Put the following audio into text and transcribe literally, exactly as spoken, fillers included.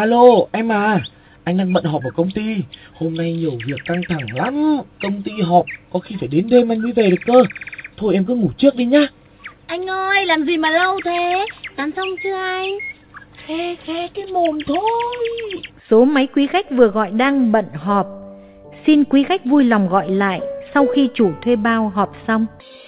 Alo, em à, anh đang bận họp ở công ty. Hôm nay nhiều việc căng thẳng lắm. Công ty họp, có khi phải đến đêm anh mới về được cơ. Thôi em cứ ngủ trước đi nhá. Anh ơi, làm gì mà lâu thế? Tắm xong chưa anh? Khe khe cái mồm thôi. Số máy quý khách vừa gọi đang bận họp. Xin quý khách vui lòng gọi lại sau khi chủ thuê bao họp xong.